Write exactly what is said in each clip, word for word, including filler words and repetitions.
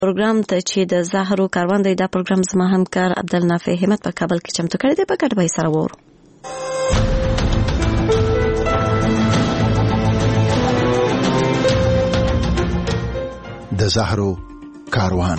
پروګرام ته چې د زهرو کاروان دی. دا پروګرام زما همکار عبدالنافع همت په کابل کې چمتو کړی دی. په ګډه به یې سره وورو. د زهرو کاروان.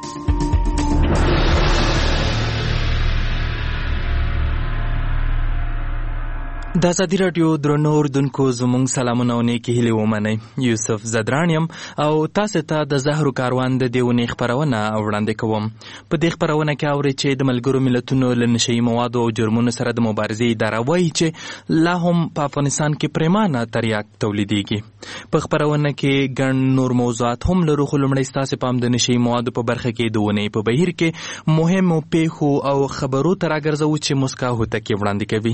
د ازادي راډیو درنو اوردونکو زموږ سلامونه او نیکې هیلې ومنئ. یوسف زدران یم او تاسو ته د زهرو کاروان د دې اونۍ خپرونه وړاندې کوم. په دې خپرونه کې اورئ چې د ملګرو ملتونو له نشهیي موادو او جرمونو سره د مبارزې اداره وایي چې لا هم په افغانستان کې پرېمانه تریاک تولیدېږي. په خپرونه کې ګڼ نور موضوعات هم لرو، خو لومړی ستاسې پام د نشهیي موادو په برخه کې د اونۍ په بهیر کې مهمو پیښو او خبرو ته راګرځوو چې مسکا هوتکي وړاندې کوي.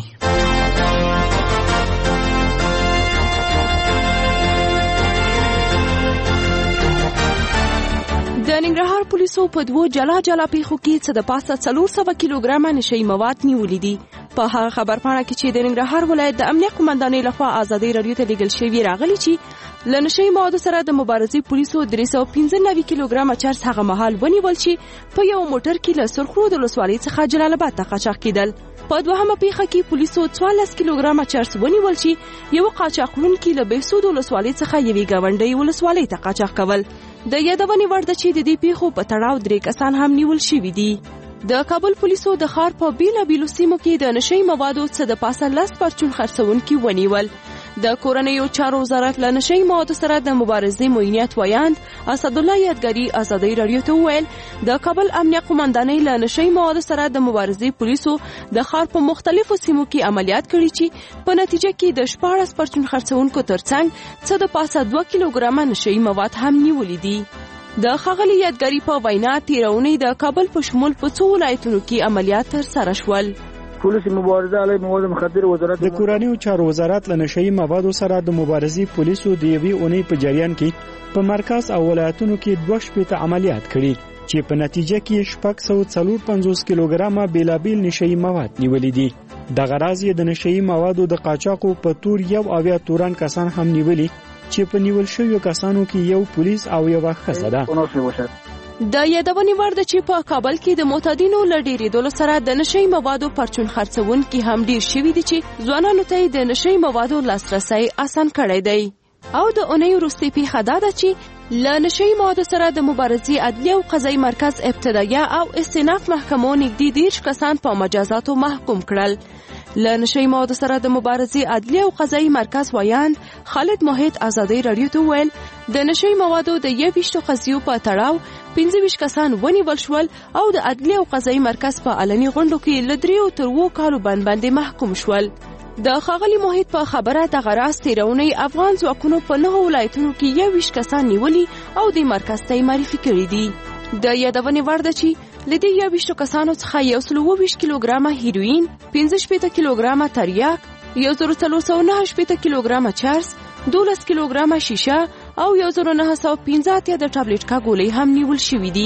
د ننګرهار پولیسو په دوو جلا جلا پیښو کې څه د پاسه څلور سوه کیلوګرامه نشهیي مواد نیولي دي. په هغه خبرپاڼه کې چې د ننګرهار ولایت د امنیه قومندانۍ لخوا ازادۍ راډیو ته لیږل شوي راغلي چې له نشهیي موادو سره د مبارزې پولیسو درې سوه پنځه نوي کیلوګرامه چرس هغه مهال ونیول چې په یو موټر کې له سرخرود ولسوالۍ څخه جلال آباد ته قاچاق کېدل. په دوهمه پیښه کې پولیسو څوارلس کیلوګرامه چرس ونیول چې یو قاچاق وړونکي له بهسود ولسوالۍ څخه یوې ګاونډۍ ولسوالۍ ته قاچاق کول. د یادونې وړ ده چې د دې پیښو په تړاو درې کسان هم نیول شوي دي. د کابل پولیسو د ښار په بیلابیلو سیمو کې د نشهیي موادو څه د پاسه لس پرچون خرڅونکي ونیول. د کورنیو چارو وزارت له نشهیي موادو سره د مبارزې معینیت ویاند اسدالله یادګاري ازادۍ راډیو ته وویل د کابل امنیه قومندانۍ له نشهیي موادو سره د مبارزې پولیسو د ښار په مختلفو سیمو کې عملیات کړي چې په نتیجه کې د شپاړس پرچون خرڅونکو ترڅنګ څه د پاسه دوه کیلوګرامه نشهیي مواد هم نیولي دي. د ښاغلي یادګاري په وینا تېره اونۍ د کابل په شمول په څو ولایتونو کې عملیات ترسره شول. پولیس مبارزه علیه مواد مخدر وزارت د کورنیو چارو وزارت له نشهیي موادو سره د مبارزې پولیسو د یوې اونۍ په جریان کې په مرکز او ولایتونو کې دوه شپېته عملیات کړي چې په نتیجه کې شپږ سوه څلور پنځوس کیلوګرامه بیلابیل نشهیي مواد نیولي دي. دغه راز یې د نشهیي موادو د قاچاقو په تور یو اویا تورن کسان هم نیولي چې په نیول شویو کسانو کې یو پولیس او یوه ښځه ده. د یادونې وړ ده چې په کابل کې د معتادینو له ډېرېدلو سره د نشهیي موادو پرچون خرڅونکي هم ډېر شوي دي چې ځوانانو ته یې د نشهیي موادو لاسرسی اسان کړی دی. او د اونۍ وروستۍ پیښه دا ده چې له نشهیي موادو سره د مبارزې عدلیه او قضایي مرکز ابتدایه او استیناف محکمو نږدې دېرش کسان په مجازاتو محکوم کړل. له نشهیي موادو سره د مبارزې عدلیه او قضایي مرکز ویاند خالد موحد ازادۍ راډیو ته وویل د نشهیي موادو د یوویشتو قضیو په تړاو پنځه ویشت کسان ونیول شول او د عدلیه او قضایي مرکز په علني غونډو کې له دریو تر اوو کالو بند باندې محکوم شول. د ښاغلي موحد په خبره دغه راز تېره اونۍ افغان ځواکونو په نهو ولایتونو کې یوویشت کسان نیولي او دې مرکز ته یې معرفي کړي دي. د یادونې وړ ده چې له دې یوویشتو کسانو څخه یو سل اووه ویشت کیلوګرامه هیروین، پنځه شپېته کیلوګرامه تریاک، یو زر څلور سوه نهه شپېته کیلوګرامه چرس، دولس کیلوګرامه شیشه او یو زر نهه سوه پنځه اتیا د ټابلیټکا ګولۍ هم نیول شوي دي.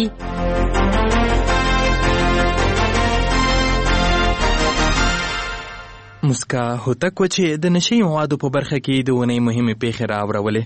مسکا هوتک و چې د نشهیي موادو په برخه کې د اونۍ مهمې پیښې راوړولې.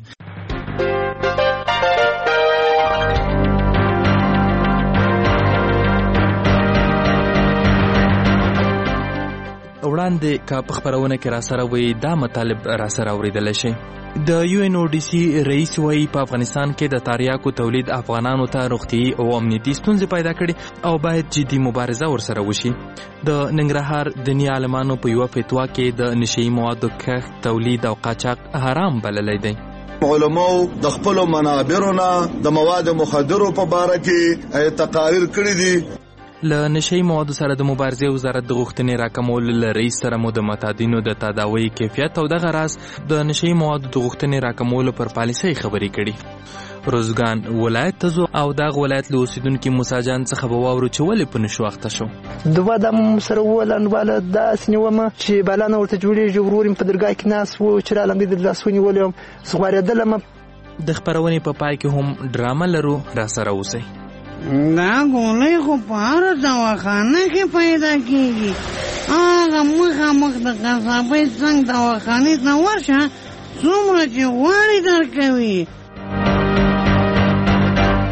وړاندې که په خپرونه کې را سره وي دا مطالب را سره اورېدلی شي. د یو ان او ډي سي رئیس وایي په افغانستان کې د تریاکو تولید افغانانو ته روغتیايي او امنیتي ستونزې پیدا کړي او باید جدي مبارزه ورسره وشي. د ننګرهار دیني عالمانو په یوه فتوا کې د نشهیي موادو کښت، تولید او قاچاق حرام بللی دی. علماو د خپلو منابرو نه د مواد مخدرو په باره کې تقاریر کړي دي. له نشهیي موادو سره د مبارزې وزارت د غوښتنې راکمولو له رئیس سره مو د معتادینو د تداوی کیفیت او دغه راز د نشهیي موادو د غوښتنې راکمولو پر پالیسۍ خبرې کړي. روزګان ولایت ته ځو او دغه ولایت له اوسېدونکي موسی جان څخه به واورو چې ولې په نشو اخته شو. دوه د سره وویل انډواله داسې نیومه چې بلانه ورته جوړېږي، ورور مې په درګاه کې ناست و چې رالنګې د لاس ونیولې وم، زه غوارېدلم. د خپرونې په پای کې هم ډرامه لرو، را سره اوسئ. دا ګولۍ خو په هره دواخانه کې پیدا کېږي. هغه مخامخ د قصابۍ څنګ دواخانې ته ورشه، څومره چې غواړې درکوي.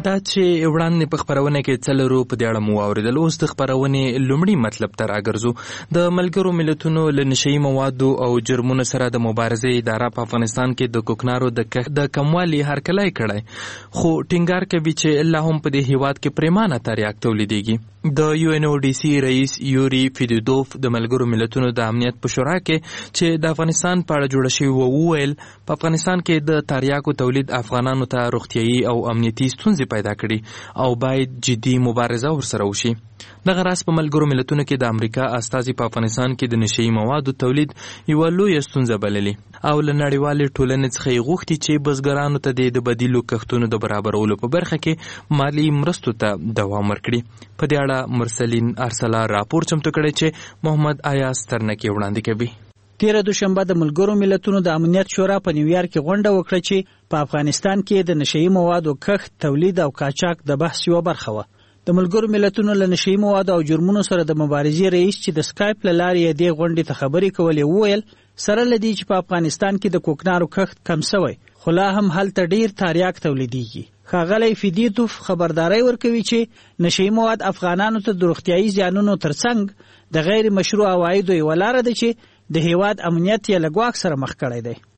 دا چې وړاندې په خپرونه کې څه لرو په دې اړه مو واورېدل. اوس د خپرونې لومړي مطلب ته راګرځو. د ملګرو ملتونو له نشهیي موادو او جرمونو سره د مبارزې اداره په افغانستان کې د کوکنارو د کښت د کموالي هرکلی کړی، خو ټینګار کوي چې لا هم په دې هیواد کې پریمانه تریاک تولیدېږي. د یو ان او ډي سي رئیس یوري فیدودوف د ملګرو ملتونو د امنیت په شورا کې چې د افغانستان په اړه جوړه شوې وه وویل په افغانستان کې د تریاکو تولید افغانانو ته روغتیایي او امنیتي ستونزې پیدا کړي او باید جدي مبارزه ورسره وشي. دغه راز په ملګرو ملتونو کې د امریکا استازي په افغانستان کې د نشهیي موادو تولید یوه لویه ستونزه بللي او له نړیوالې ټولنې څخه یې غوښتي چې بزګرانو ته د بدیلو کښتونو د برابرولو په برخه کې مالي مرستو ته دوام ورکړي. په دې اړه مرسلین ارسلا راپور چمتو کړی چې محمد ایاز ترنکي وړاندې کوي. تیره دوشنبه د ملګرو ملتونو د امنیت شورا په نیویارک کې غونډه وکړه چې په افغانستان کې د نشهیي موادو کښت، تولید او قاچاق د بحث یوه برخه وه. د ملګرو ملتونو له نشهیي موادو او جرمونو سره د مبارزې رئیس چې د سکایپ له لارې یې دې غونډې ته خبرې کولې وویل سره له دې چې په افغانستان کې د کوکنارو کښت کم سوی، خو لا هم هلته ډیر تریاک تولیدېږي. ښاغلی فیدیتوف خبرداری ورکوي چې نشهیي مواد افغانانو ته د روغتیایي زیانونو ترڅنګ د غیر مشروع عوایدو یوه لاره ده چې د هیواد امنیت یې له ګواښ سره مخ کړی دی.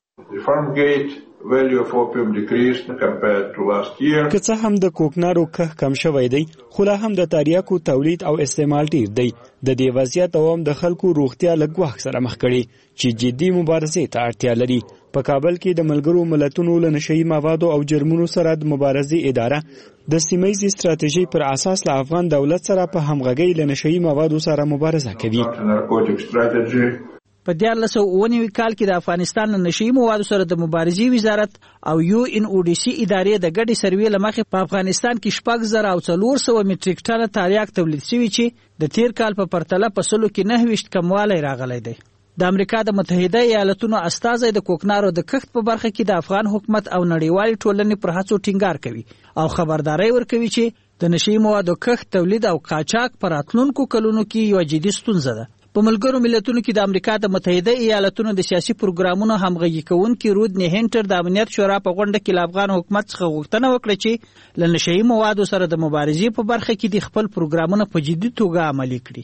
که څه هم د کوکنارو کښت کم شوی دی، خو لا هم د تریاکو تولید او استعمال ډیر دی. د دې وضعیت دوام د خلکو روغتیا له ګواښ سره مخ کړي چې جدي مبارزې ته اړتیا لري. په کابل کې د ملګرو ملتونو له نشهیي موادو او جرمونو سره د مبارزې اداره د سیمه ییزې ستراتیژۍ پر اساس له افغان دولت سره په همغږۍ له نشهیي موادو سره مبارزه کوي. په دیارلس سوه اوه نوي کال کې د افغانستان له نشهیي موادو سره د مبارزې وزارت او یو ان او ډي سي ادارې د ګډې سروې له مخې په افغانستان کې شپږ زره او څلور سوه میټریک ټنه تریاک تولید شوي چې د تیر کال په پرتله په سلو کې نهه ویشت کموالی راغلی دی. د امریکا د متحده ایالتونو استازی د کوکنارو د کښت په برخه کې د افغان حکومت او نړیوالې ټولنې پر هڅو ټینګار کوي او خبرداری ورکوي چې د نشهیي موادو کښت، تولید او قاچاق په راتلونکو کلونو کې یوه جدي ستونزه ده. په ملګرو ملتونو کې د امریکا د متحده ایالتونو د سیاسي پروګرامونو همغږي کوونکي رودني هینټر د امنیت شورا په غونډه کې له افغان حکومت څخه غوښتنه وکړه چې له نشهیي موادو سره د مبارزې په برخه کې د خپل پروګرامونه په جدي توګه عملي کړي.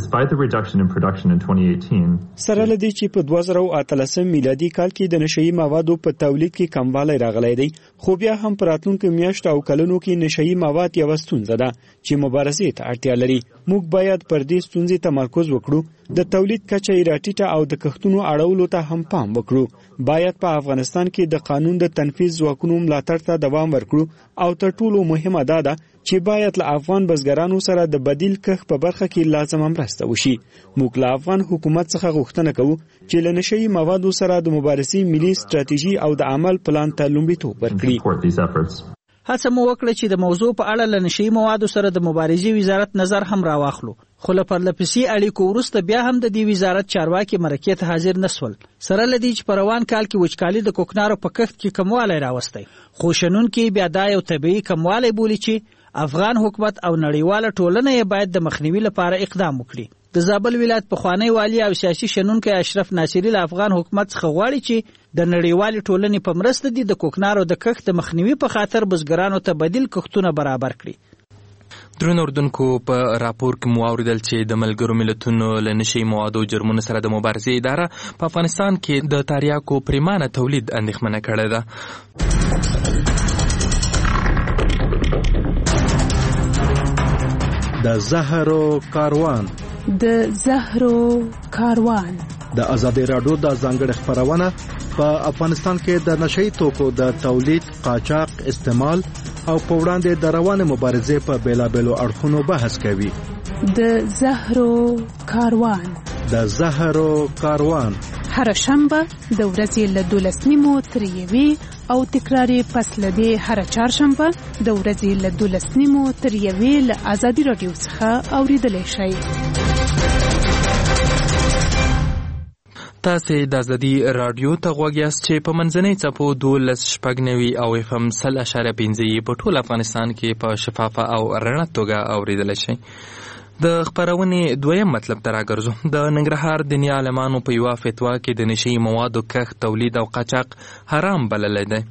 سره له دې چې په دوه زره اتلسم میلادي کال کې د نشهیي موادو په تولید کې کموالی راغلی دی، خو بیا هم په راتلونکو میاشتو او کلونو کې نشهیي مواد یوه ستونزه ده چې مبارزې ته اړتیا لري. موږ باید پر دې ستونزې تمرکز وکړو، د تولید کچه یې راټیټه او د کښتونو اړولو ته هم پام وکړو. باید په افغانستان کې د قانون د تنفیذ ځواکونو ملاتړ ته دوام ورکړو او تر ټولو مهمه دا ده چې باید له افغان بزګرانو سره د بدیل کښت په برخه کې لازمه مرسته وشي. موږ له افغان حکومت څخه غوښتنه کوو چې له نشهیي موادو سره د مبارزې ملي ستراتیژي او د عمل پلان ته لومړیتوب ورکړي. هڅه مو وکړه چې د موضوع په اړه له نشهیي موادو سره د مبارزې وزارت نظر هم راواخلو، خو له پرلپسې اړیکو وروسته بیا هم د دې وزارت چارواکي مرکې ته حاضر نسول. سره له دې چې په روان کال کې وچکالي د کوکنارو په کښت کې کموالی راوستی، خو شنونکي بیا دا یو طبیعي کموالی بولي چې افغان حکومت او نړیواله ټولنه یې باید د مخنیوي لپاره اقدام وکړي. د زابل ولایت پخوانی والی او سیاسي شنونکی اشرف ناصري له افغان حکومت څخه غواړي چې د نړیوالې ټولنې په مرسته دي د کوکنارو د کښت د مخنیوي په خاطر بزګرانو ته بدیل کښتونه برابر کړي. درنو اردوونکو، په راپور کې مو واورېدل چې د ملګرو ملتونو له نشهیي موادو جرمونو سره د مبارزې اداره په افغانستان کې د تریاکو پریمانه تولید اندېښمنه کړې ده. د زهرو کاروان د زهرو کاروان د ازادي راډیو د ځانګړي خبرونه په افغانستان کې د نشهیي توکو د تولید، قاچاق، استعمال او په وړاندې د روانې مبارزې په بیلابیلو اړخونو بحث کوي. د زهرو کاروان د زهرو کاروان هر شنبه د ورځې له دولس نیمو تر یوې او تکراري پس له دې هر چهارشنبه د ورځې له دولس نیمو تر یوې له ازادي راډیو څخه اوریدلی شئ. تاسې د ازادي راډیو ته غوږ یاست چې په منځنۍ څپو دولس شپږ نوي او اف ام سل اشاریه پنځه یې په ټول افغانستان کې په شفافه او رڼه توګه اوریدلی شئ. د خپرونې دویم مطلب ته راګرځو. د ننګرهار دیني عالمانو په یوه فتوا کې د نشهیي موادو کښت، تولید او قاچاق حرام بللی دی.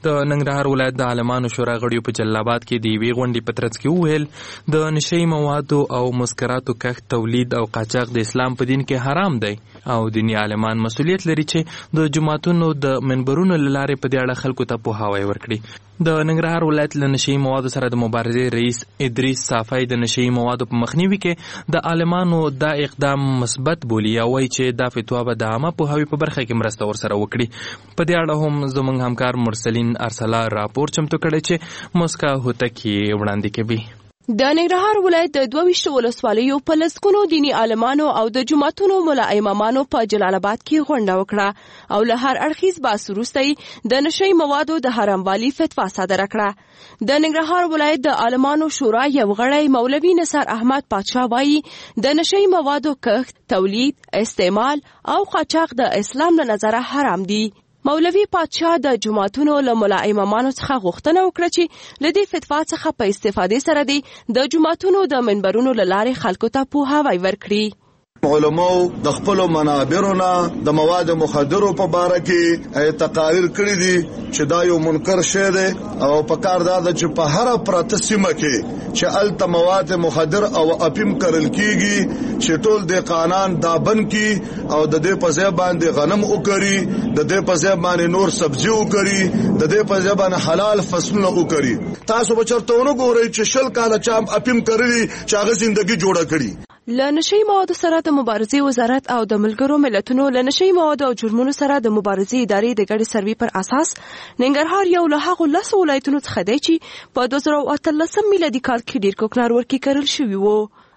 د ننګرهار ولایت د عالمانو شورا غړیو په جلال آباد کې د یوې غونډې په ترڅ کې وویل د نشي موادو او مسکراتو کښت تولید او قاچاق د اسلام په دین کې حرام دی او دیني عالمان مسؤلیت لري چې د جماعتونو د منبرونو له لارې په دې اړه خلکو ته پوهاوی ورکړي. د ننګرهار ولایت له نشي موادو سره د مبارزې رئیس ادریس صافی د نشي موادو په مخنیوي کې د عالمانو دا اقدام مثبت بولي او وایي چې دا فتوا به د عامه پوهاوي په برخه کې مرسته ورسره وکړي. په دې اړه هم زموږ همکار مرسلین ارسلا راپور چمتو کړی چې مسکا هوتکی وړاندې کوي. د ننګرهار ولایت د دوه ویشت ولسوالیو په لسګونو دیني عالمانو او د جماعتونو ملا امامانو په جلال آباد کې غونډه وکړه او له هر اړخیز بحث وروسته د نشي موادو د حراموالي فتوا صادره کړه. د ننګرهار ولایت د عالمانو شورا یو غړی مولوي نصر احمد پادشاه وایي د نشي موادو کښت، تولید، استعمال او قاچاق د اسلام له نظره حرام دي. مولوي پادشاه د جماعتونو له ملا امامانو څخه غوښتنه وکړه چې له دې فتوا څخه په استفادې سره دی د جماعتونو د منبرونو له لارې خلکو ته پوهاوی ورکړي. علماء د خپل منابرونه د مواد مخدرو په باره کې تقاریر کړی دي چې دا یو منکر شی دی او په کار دا ده چې په هر پراته سیمه کې چې الته مواد مخدر او اپیم کرل کیږي چې ټول د قانون دا بن کی او د دې په ځای باندې غنم وکړي، د دې په ځای باندې نور سبزی وکړي، د دې په ځای باندې حلال فصلونه وکړي. تاسو به چرته ونګورئ چې شل کاله چا اپیم کړی چې هغه ژوندۍ جوړه کړي. له نشي موادو سره د مبارزې وزارت او د ملګرو ملتونو له نشي موادو او جرمونو سره د مبارزې ادارې د ګډ سروي پر اساس ننګرهار یو له هغو لسو ولایتونو څخه دی چې په دوه زره اتلسم میلادي کال کې ډیر کوکنار ورکې کرل شوي وو.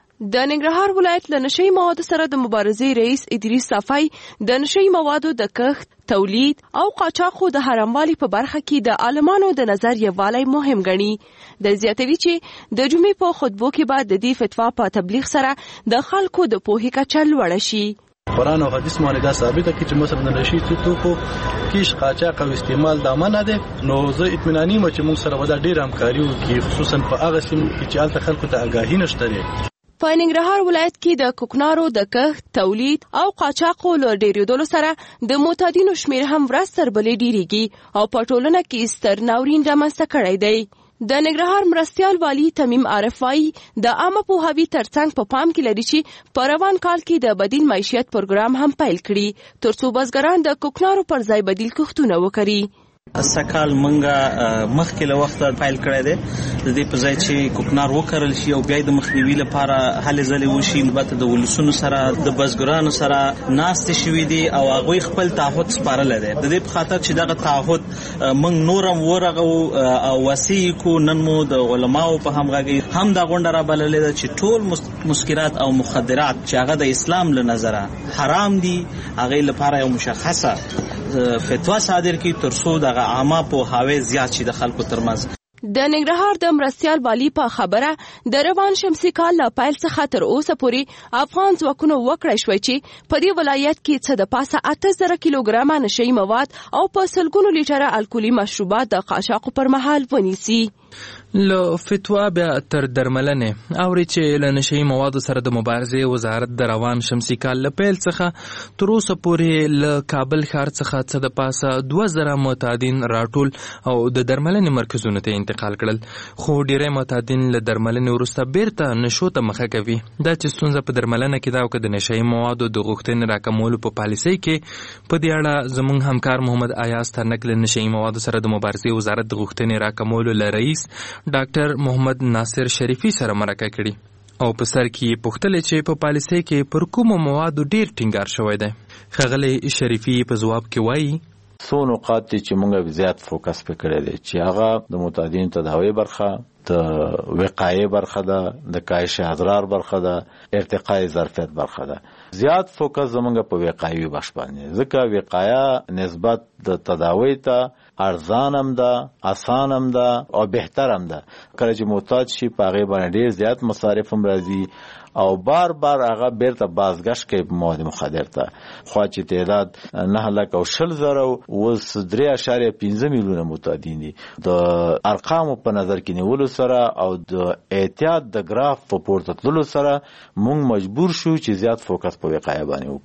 د ننګرهار ولایت له نشي موادو سره د مبارزې رئیس ادریس صافی د نشي موادو د کښت، تولید او قاچاقو د حراموالي په برخه کې د عالمانو د نظر یووالی مهم ګڼي. د زیاتوي چې د جمعې په خطبو کې بعد د دې فتوا په تبلیغ سره د خلکو د پوهې کچه لوړه شي. قرآن او حدیث باندې دا ثابته کی چې مثلا د نشي توکو کیش قاچاق او استعمال دا منع ده. نو زه اطمیناني مې چې موږ سره ودا ډیر همکاري وکړي، خصوصا په هغه سیمو کې چې الته خلکو ته آگاهي نشته لري. په ننګرهار ولایت کې د کوکنارو د کښت، تولید او قاچاقو له ډیریدلو سره د معتادینو شمیر هم ورځ تر بلې ډیریږي او په ټولنه کې ستر ناورین رامنځته کړی دی. د ننګرهار مرستیال والی تمیم عارف وايي د عامه پوهاوي ترڅنګ په پام کې لري چې په روان کال کې د بدیل معیشت پروګرام هم پیل کړي ترڅو بزګران د کوکنارو پر ځای بدیل کښتونه وکړي. سکال منګه مخکې له وخته فایل کړی دی د دې په ځای چې کوکنار وکرل شي او بیا د مخنیوي لپاره هلې ځلې وشي. البته د ولسونو سره د بزګرانو سره ناستې شوي دي او هغوی خپل تعهد سپارلی دی. د دې په خاطر چې دغه تعهد موږ نور هم ورغو او وصیې کو. نن مو د علماو په همغږۍ هم دا غونډه رابللې ده چې ټول مسکرات او مخدرات چې هغه د اسلام له نظره حرام دي هغې لپاره یو مشخصه فتوا صادر کی ترڅو دغه عامه پوهاوی زیات شي د خلکو ترمنځ. د ننګرهار د مرستیال والی په خبره د روان شمسي کال له پیل څخه تر اوسه پورې افغان ځواکونو وکړی شوی چې په دې ولایت کې څه د پاسه اته زره کیلوګرامه نشي مواد او په سلګونو لیټره الکولي مشروبات د قاچاقو پر مهال ونیسي. له فتوا بیا تر درملنې اوري چې له نشي موادو سره د مبارزې وزارت د روان شمسي کال له پیل څخه تر اوسه پورې له کابل ښار څخه څه د پاسه دوه زره معتادین راټول او د درملنې مرکزونو ته انتقال کړل. خو ډیری معتادین له درملنې وروسته بیرته نشو ته مخه کوي. دا چې ستونزه په درملنه کې دا او که د نشي موادو د غوښتنې راکمولو په پالیسۍ کې په دې اړه زموږ همکار محمد ایاز ترنک له نشي موادو سره د مبارزې وزارت د غوښتنې راکمولو له رئیس ډاکټر محمد ناصر شریفی سره مرکه کړي او په سر کې پوښتنه چې په پالیسۍ کې پر کومو موادو ډیر ټینګار شوی دی. ښاغلی شریفی په ځواب کې وایي څو نقاط چې موږ زیات فوکس پې کړی دی چې هغه د معتادینو تداوی برخه، د وقایې برخه ده، د کاهش اضرار برخه ده، ارتقای ظرفیت برخه ده. زیات فوکس زمونږ په وقایوي بخش باندې ځکه وقایه نسبت د تداوی ته ارزان هم ده، آسان هم ده او بهتر هم ده. کله چې معتاد شي په هغې باندې ډېر زیات مصارف هم راځي او بار بار هغه بیرته بازگشت کوي په مواد مخدر ته. خو چې تعداد نه لک او شل زره اوس درې اشاریه پنځه میلیونه معتادین دي. د ارقامو په نظر کې نیولو سره او د احتیاط د ګراف په پورته تللو سره موږ مجبور شو چې زیات فوکس په وقایه باندې وکړو.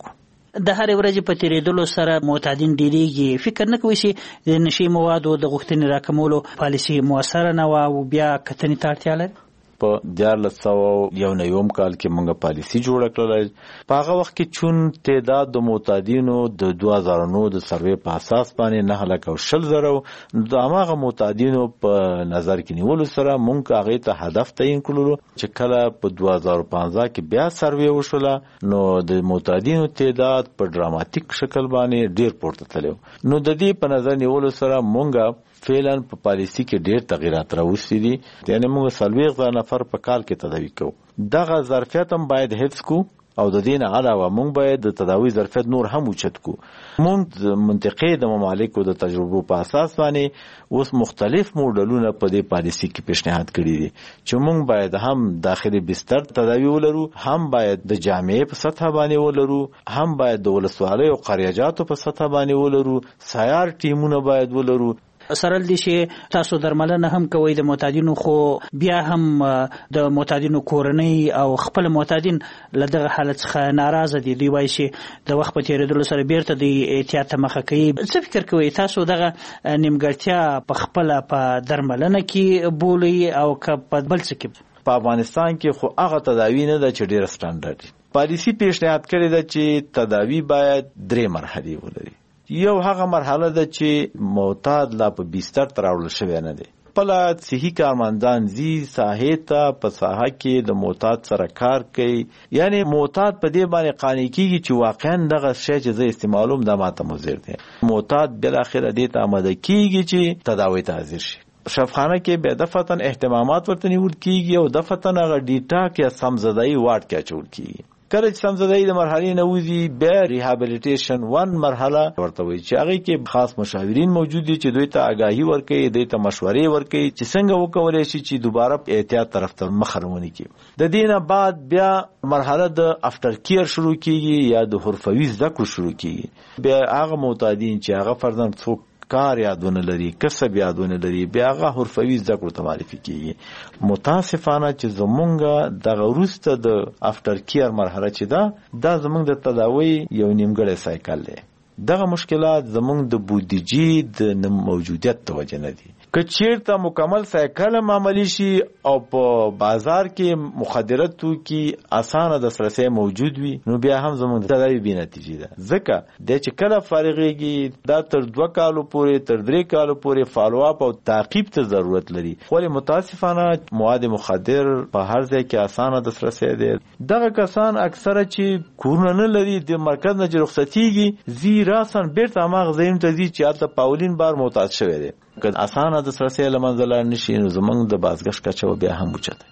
د هر ورځې په تیریدلو سره معتادین ډیریږي. فکر نه کوي چې د نشي موادو د غوښتنې راکمولو پالیسي موثره نه و او بیا کتنې ته اړتیا لري؟ په دیارلس سوه یو نویم کال کې موږ پالیسي جوړه کړله. په هغه وخت کې چون تعداد د معتادینو د دوه هزار نو د سروې په اساس باندې نه لک او شل زره د هغه معتادینو په نظر کې نیولو سره موږ هغه ته هدف تعیین کړلو چې کله په دوه هزار پنځه کې بیا سروې وشوله نو د معتادینو تعداد په ډراماتیک شکل باندې ډیر پورته تللی. نو د دې په نظر نیولو سره موږ فعلا په پالیسي کې ډېر تغیرات راوستي دي. یعنی موږ څلوېښت زره نفر په کال کې تداوي کوو. دغه ظرفیت هم باید حفظ کو او د دې نه علاوه موږ باید د تداوي ظرفیت نور هم اوچت کو. موږ د منطقې د ممالکو د تجربو په اساس باندې اوس مختلف موډلونه په دې پالیسي کې پیشنهاد کړي دي چې موږ باید هم داخلي بستر تداوي ولرو، هم باید د جامعې په سطح باندې ولرو، هم باید د ولسوالۍ او قریاجاتو په سطح باندې ولرو، سیار ټیمونه باید ولرو. سرل دي چې تاسو درملنه هم کوي د معتادینو، خو بیا هم د معتادینو کورنۍ او خپل معتادین له دغه حالت څخه ناراضه دي. دوی وایي چې د وخت په تیریدلو سره بیرته د احتیاط ته مخه کوي. څه فکر کوي تاسو دغه نیمګړتیا په خپل په درملنه کې بولي او که په بل څه کې؟ په افغانستان کې خو هغه تداوی نه ده چې ډېره سټانډرډ. پالیسي پیشنهاد کړې ده چې تداوی باید درې مرحلې ولري. یو هغه مرحله ده چې معتاد لا په بستر تر راوړل شوی نه دی. خپل صحي کارمندان زی ساحې ته په ساحه کې د معتاد سره کار کوي. یعنی معتاد په دې باندې قانع کیږي چې واقعا دغه شی چې زه استعمالوم دا ماته مضر دی. معتاد بالاخره دې ته آماده کیږي چې تداوی ته حاضر شي. شفاخانه کې به دفتن اهتمامات ورته نیول کیږي او دفتن هغه ډیټا کې سمزدایي واټ کې اچول کیږي. کله چې سمزدایي د مرحلې نه وځي بیا ریهابیلیټیشن ون مرحله ورته وایي چې هغه کې خاص مشاورین موجود دي چې دوی ته آگاهی ورکوي، دوی ته مشورې ورکوي چې څنګه وکولای شي چې دوباره احتیاط طرف ته مخه روانه کړي. د دې نه بعد بیا مرحله د افټر کیر شروع کیږي یا د حرفوي زده کړو شروع کیږي. بیا هغه معتادین چې هغه فرضاً څوک کار یادونه لري، کسب یادونه لري، بیا هغه حرفوي زده کړو ته معرفي کیږي. متاسفانه چې زمونږ دغه وروسته د افټر کیر مرحله چې ده دا زمونږ د تداوی یو نیمګړی سایکل دی. دغه مشکلات زمونږ د بودیجې د نه موجودیت د وجې نه دي. که چیرته مکمل سایکل عملی شي او په بازار کې مخدرات توکي اسانه دسترسي موجود وي نو بیا هم زموږ د تداوی بې نتیجې ده. ځکه د چې کله فارغېږي دا تر دوه کالو پورې تر درې کالو پورې فالو اپ او تعقیب ته ضرورت لري. خو متاسفانه مواد مخدر په هر ځای کې اسانه دسترسي دي. دغه کسان اکثره چې کورونه نه لري د مرکز نه رخصتيږي زی راسن بیرته هغه ځای ته ځي چې هلته پاولین بار معتاد شوی دی. که اسانه د سرسې لمنځه لاړ نشي نو زمونږ د بازګشت کچه بیا هم اوچته.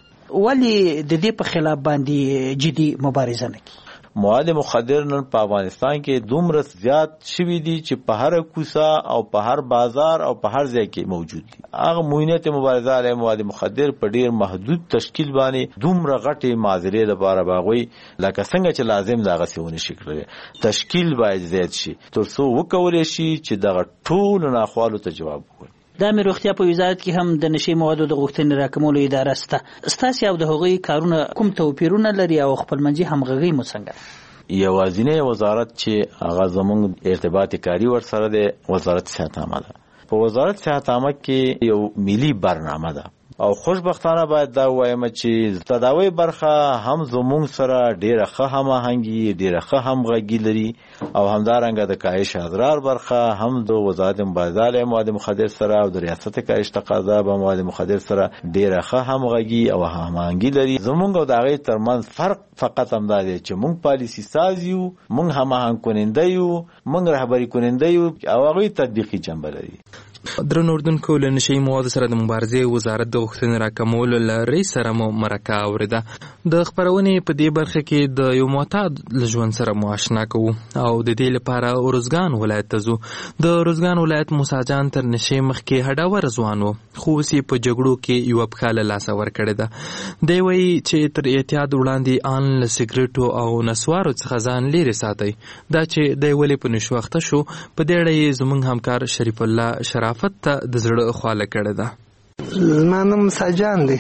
ولې د دې په خلاف باندې جدي مبارزه نه کوي؟ مواد مخدر نن په افغانستان کې دومره زیات شوي دي چې په هر کوڅه او په هر بازار او په هر ځای کې موجود دي. هغه موینت مبارزه علیه مواد مخدر په ډیر محدود تشکیل باندې دومره غټي معذرې لپاره باغوي لکه څنګه چې لازم دا غسیونه شي کړی. تشکیل باید زیات شي ترڅو وکولای شي چې دغه ټول ناخوالو ته جواب وکړي. د امیر روغتیا په وزارت کې هم د نشي موادو د غوښتنې راکمولو اداره شته. ستاسو او د هغوی کارونه کوم توپیرونه لري او خپلمنځي همغږي مو څنګه؟ یوازینی وزارت چې هغه زموږ ارتباطي کاری ورسره دی وزارت صحت عامه ده. په وزارت صحت عامه کې یو ملي برنامه ده او خوشبختانه باید دا وایم چې تداوی برخه هم زموږ سره ډیره ښه هماهنګي ډیره ښه همغږي لري او همدارنګه د کاهش اضرار برخه هم د وزارت مبارزه علیه مواد مخدر سره او د ریاست کاهش تقاضا به مواد مخدر سره ډیره ښه همغږي او هماهنګي لري. زموږ او د هغې ترمنځ فرق فقط همدا دی چې موږ پالیسي ساز یو، موږ هماهنګ کننده یو، موږ رهبري کننده یو او هغوی تطبیقي جنبه لري. درنو اردوونکو له نشي موادو سره د مبارزې وزارت د غوښتنې راکمولو له رئیس سره مو مرکه اورېده. د خپرونې په دې برخه کې د یو معتاد له ژوند سره مو آشنا کوو او د دې لپاره ارزګان ولایت ته ځو. د ارزګان ولایت موسی جان تر نشي مخکې هډاور ځوان و خو اوس یې په جګړو کې یوه پښه له لاسه ورکړې ده. دی وایي چې تر احتیاط وړاندې ان له سګرټو او نسوارو څخه ځان لرې ساتئ. دا چې دی ولې په نشوخته شو په دې اړه یې زموږ همکار شریف الله شرافت ته د زړه خواله کړې ده. زما نوم موسی جان دی.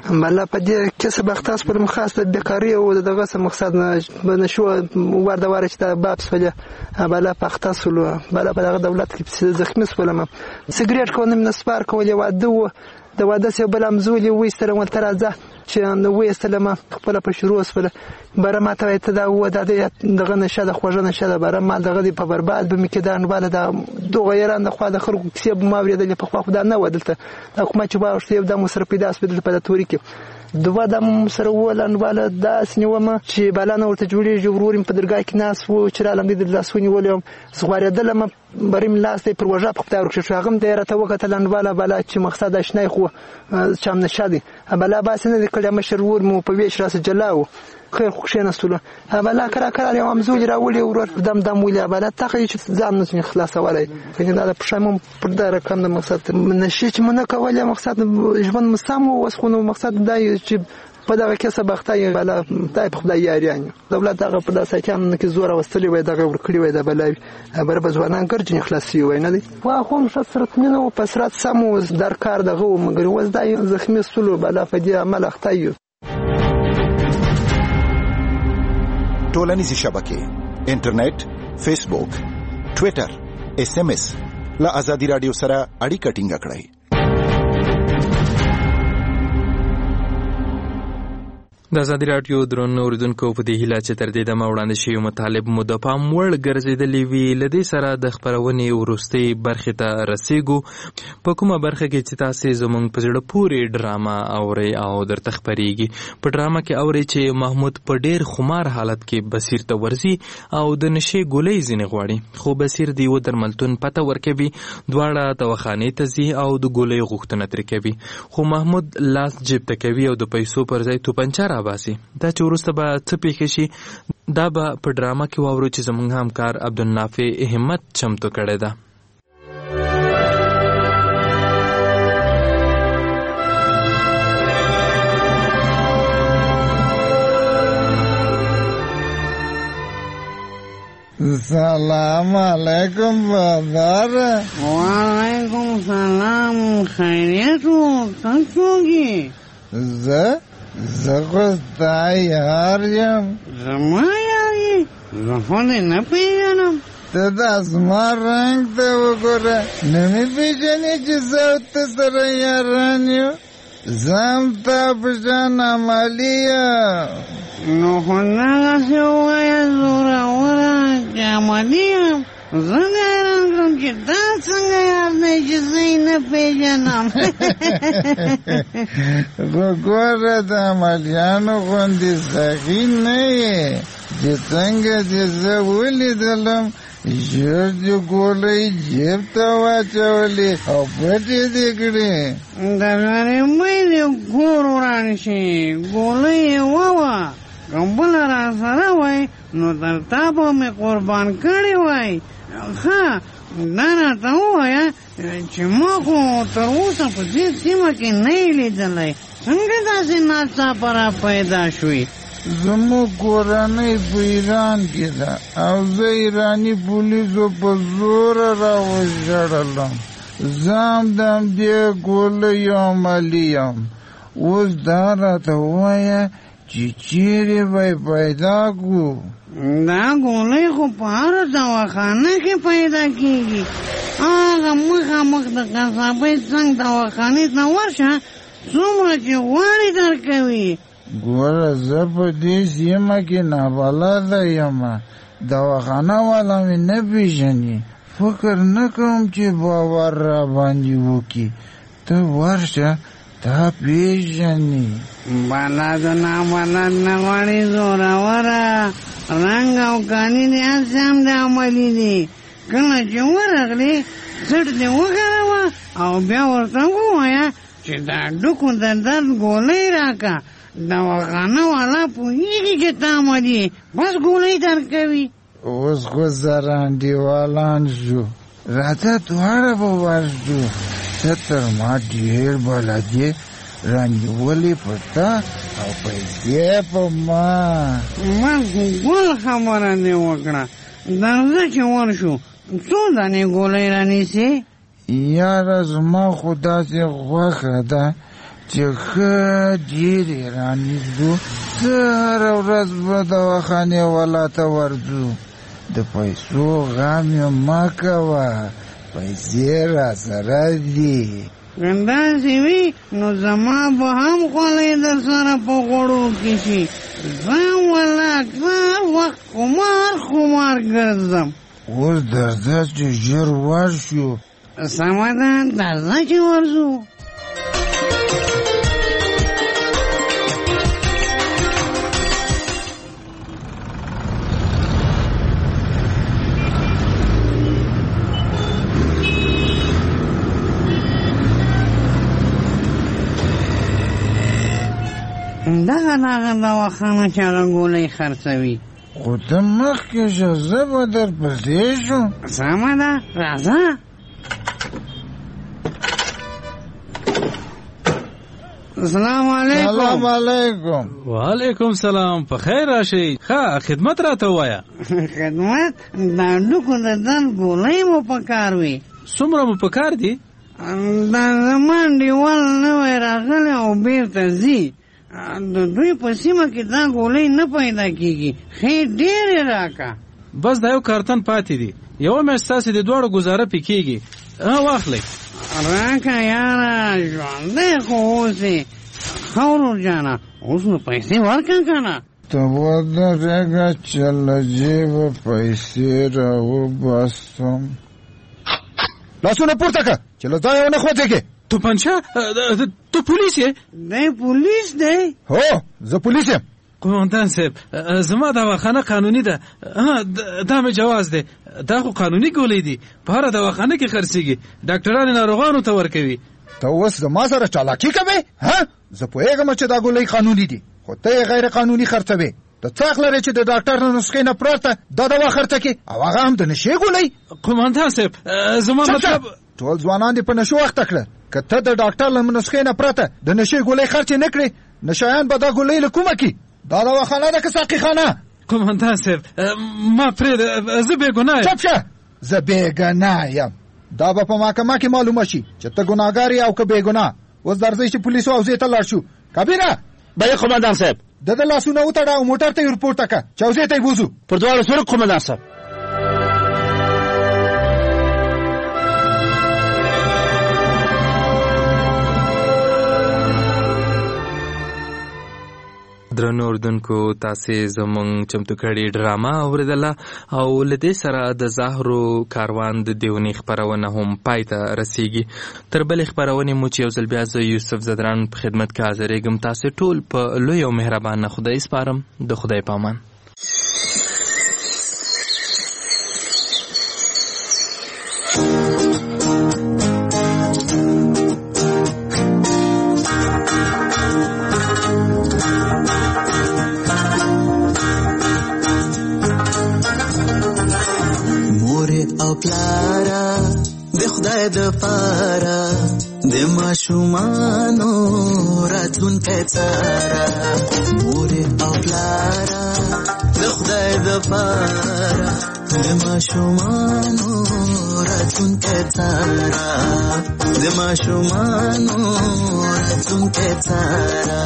بله په دې کسب اختص پر مخاص د بیکاری او دغه څه مقصد نه بنشو ورده واره چې د باب سولې بله په اختص ولو بله په دغه دولت کې زخمی سولم سیګریټ کوم نسبار کولې واده د واده څخه بل امزولي وېستره ولترازه چې نو وېستله ما خپل په شروع وسله بره ما ته ته دا و د دغه نشه د خوژه نشه د بره ما دغه په برباد به میکدان بالا د دوه غیران د خو د خلکو کیسه ما ورېدل په خو خدا نه ودلته دا کومه چې باور د مصر پیدا سپیدل په توري کې دوه د مصر ولن بالا داس نیومه چې بالا ورته جوړي جوړورم په درګای کې ناس وو چې را لنګ د لاسونی ولیم زغوارېدل ما بریم لاس ته پر وجه په خپل ورکه شاغم د راته وکتل بالا بالا چې مقصد آشنای خو چم نشادي بالا باس نه کله مشرور مو په ویش راس جلاو خیر خوشینه سولو بالا کرا کرا یو امزول راولي ور دم دم ولیا بالا تخې چې ځان نه خلاص ولای کنه دا پښایم پر دا رقم د مقصد نشي چې منه کوله مقصد ژوند مسام وسخونو مقصد دای چې په دغه کې سبختای بالا دای په خدای یاري دولت دغه په داسې کې کې زور واستلی وای دغه ور کړی وای د بلای بر بزوانان ګرځنی خلاصي وای نه دی وا خو شسرت منو پسرات سمو در کار دغه مګر وز دای زخمی سولو بالا په دې عمل اختایو ټولنیزې شبکې انټرنیټ فیسبوک ټوئیټر اس ام اس لا ازادي رادیو سره اړیکه ټینګه کړئ د ازادي رادیو درنو اوریدونکو په دې هیله چې تر دې دمه وړاندې شوي مطالب مو د پام وړ ګرځېدلې وي له دې سره د خپرونې وروستۍ برخې ته رسېږو په کومه برخه کې چې تاسې زموږ په زړه پورې ډرامه اورئ او درته خپرېږي په ډرامه کې اورئ چې محمود په ډېر خمار حالت کې بصیر ته ورځي او د نشې ګولۍ ځینې غواړي خو بصیر د یوه درملتون پته ورکوي دواړه دواخانې ته ځي او د ګولۍ غوښتنه ترې کوي خو محمود لاس جیب ته کوي او د پیسو پر ځای توپنچه باسي دا چې وروسته به څه پیښې شي دا به په ډرامه کې واورو چې زموږ همکار عبدالنافع همت چمتو کړی ده سلام علیکم بازار وعلیکم سلام خیریت و تنسوگی ز زخوز تایار یم زما یاری زخوزی نپیجنم تا دا اسما رنگ تا وگوره نمی پیجنی چی زوت سر یارانیو زم تا پشان عملیا نو خوناگا سیوایا زورا ورا که عملیم زنگ ایران کرم چی تا سنگ یار نیچی زی نپیجنم گوره دا عملیانو خوندی سخی نئی چی سنگ چی زولی دلم ژر جو ګولۍ جیب ته واچولې او پټې دې کړې درنې مې دې کور وران شي ګولۍ یې ووه کوم بله را سره وای نو تر تا به مې قربان کړې وای ښه دا راته ووایه چې ما خو تر اوسه په دې سیمه کې نه یې لیدلی څنګه داسې ناڅاپه را پیدا شوې زموږ کورنۍ په ایران کې ده او زه ایراني پولیسو په زوره راوژړلم زه هم د همدې ګولیو عملي یم اوس دا راته ووایه چې چیرې به یې پیدا کړو دا ګولۍ خو په هره دواخانه کې پیدا کېږي هغه مخامخ د قصابۍ څنګ دواخانې ته ورشه څومره چې غواړې درکوي ګوره زه په دې سیمه کې نابلده یم دواخانه والا مې نه پېژني فکر نه کوم چې باور را باندې وکړي ته ورشه تا پېژني بلد نابلد نه غواړي زوروره رنګ او کاني دې هسې هم د عملي دي کله چې ورغلې سټ دې وکاروه او بیا ورته ووایه چې دا ډکو د درد ګولۍ راکړه دواخانه والا پوهېږي چې تا عملي بس ګولۍ درکوي اوس خو سره انډیوالان شو راته دواړه به ورشو ته تر ما ډېر بلد یې رانیولې په تا او پیسې په ما ما ګل خبره دې وکړه درځه چې ورشو څو دانې ګولۍ رانیسې یاره زما خو داسې خوښه ده چې ښه ډېر یې رانږدو زه هره ورځ به دواخانې والا ته ورځو د پیسو غم یې مه کوه پیسې را سره دي همداسې وي نو زما به هم خولۍ در سره په غوړو کې شي زه والا کار وخت خمار خمار ګرځم اوس درځه چې ژر ورشو سمه ده درځه چې ورځو دغه دغه دواخانه چې هغه ګولۍ خرڅوي خو ته مخکې شه زه به درپسې شم سمه ده راځه السلام علیکم سلام علیکم وعلیکم سلام په خیر راشئ ښه خدمت راته ووایه خدمت دا ډوکو د درد ګولۍ مو په کار وي څومره مو په کار دي دا زما انډیوال نوی راغلی او بېرته ځي د دوی په سیمه کې دا ګولۍ نه پیدا کېږي ښې ډېرې راکه بس دا یو کارتن پاتې دي یوه میاشت ستاسې د دواړو ګزاره پې کېږي واخلئ راکه یاره ژوندی خو اوسې ښه ورور جانه اوس نو پیسې ورکړه که نه ته ودرېږه چې له جېبه پیسې راوباسم لاسونه پورته کړه چې له ځایه ونه خوځېږې توپنچه ته پولیس یې دی پولیس دی هو زه پولیس یم قومندان صاحب زما دواخانه قانوني ده دا مې جواز دی دا خو قانوني ګولۍ دي په هره دواخانه کې خرڅېږي ډاکټران ناروغانو ته ورکوي ته اوس زما سره چالاکي کوې ها زه پوهېږم چې دا ګولۍ قانوني دي خو ته یې غیر قانوني خرڅوې ته څه حق لرې چې د ډاکټر له نسخې نه پرته دا دوا خرڅه کړې او هغه هم د نشې ګولۍ قومندان صاحب زما مطلب ټول ځوانان دې په نشو اخته کړه که ته د ډاکټر له نسخې نه پرته د نشې ګولۍ خرڅې نه کړې نشایان به دا ګولۍ له کومه کړي دا دواخانه ده که ساقي خانه قومندان صاحب ما پرېږده زه بېګناه یم چپ شه زه بېګناه یم دا به په محکمه کې معلومه شي چې ته ګناهګار یې او که بېګناه اوس درځئ چې پولیسو حوزې ته لاړ شو کابینه بله قومندان صاحب د ده لاسونه وتړه او موټر ته یې ورپورته کړه چې حوزې ته یې بوځو پر دواړو سرک قومندان صاحب درنو اردوونکو تاسې زموږ چمتو کړې ډرامه اورېدله او له دې سره د زهرو کاروان د دېونې خپرونه هم پای ته رسیږي تر بلې خپرونې مو چې یو ځل بیا زه یوسف زدران په خدمت کې حاضرېږم تاسې ټول په لوی او مهربانه خدای سپارم د خدای په امان پلارا د خدای د پاره د ماشومانو راتلونکی څاره مور او پلارا د خدای د پاره د ماشومانو راتلونکی څاره د ماشومانو راتلونکی څاره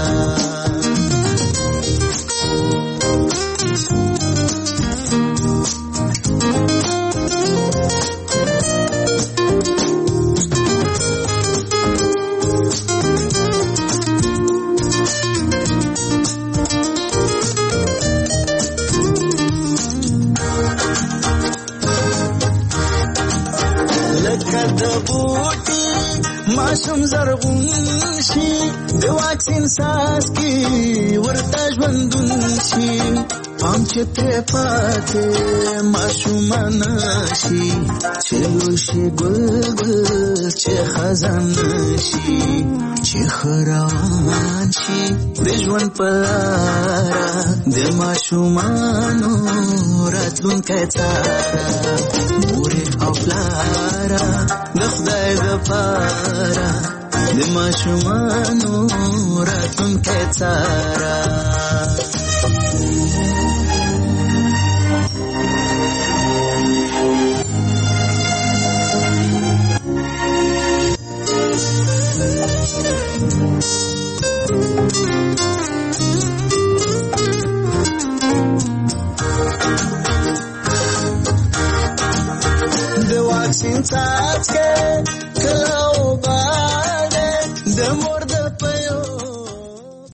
मासूम زرغون شي د واکسین ساس کی ورته ژوندون شي پام چې تر پاتې ماشوم نشي چې لوشي ګل ګل چې خزان شي چې خروان شي د ژوند په لاره د ماشومانو راتلونکی څاره مور او پلاره د خدای د پاره د ماشومانو راتلونکی څاره د واکسین څاڅکي